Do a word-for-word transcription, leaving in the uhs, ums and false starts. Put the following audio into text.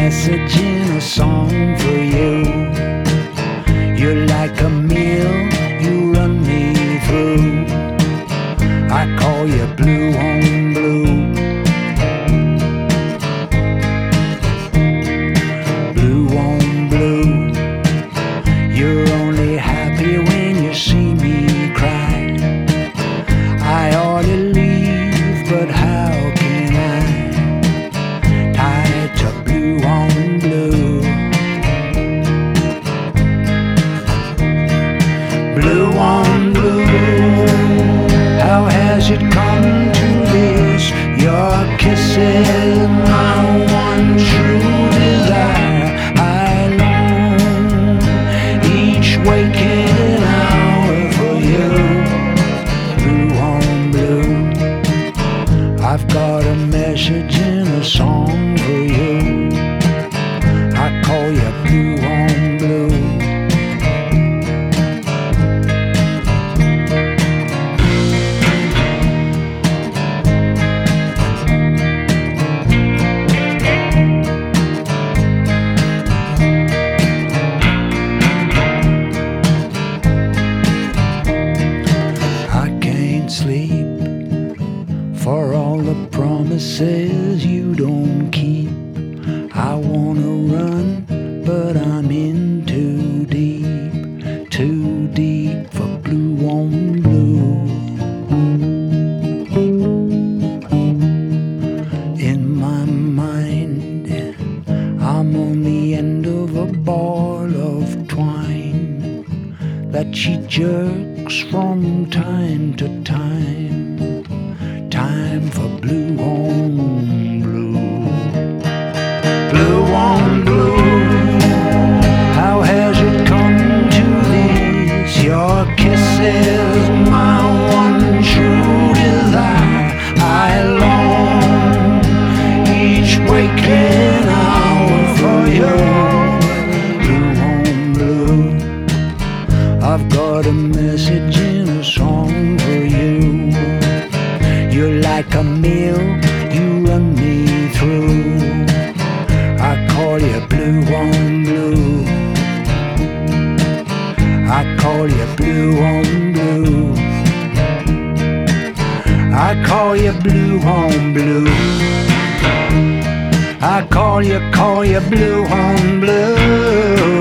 message in a song for you. You're like a meal, you run me through. I call you blue on blue. Blue on blue. You're only happy when you see me cry. I ought to leave, but how can I? Tied to blue on blue. Blue on blue. How has it come to this? Your kisses, my one true desire. I long each waking hour for you. Blue on blue. I've got a message in a song for you. I call you blue on blue. Sleep for all the promises you don't keep. I wanna run, but I'm in too deep, too deep for blue on blue. In my mind, I'm on the end of a ball of twine that she jerks from time to time. Time for blue on blue. Blue on blue. How has it come to this? Your kisses, my one true desire. I long each waking hour for you. Blue on blue. I've got a message in a song for you. You're like a meal, you run me through. I call you blue on blue. I call you blue on blue. I call you blue on blue. I call you, call you blue on blue.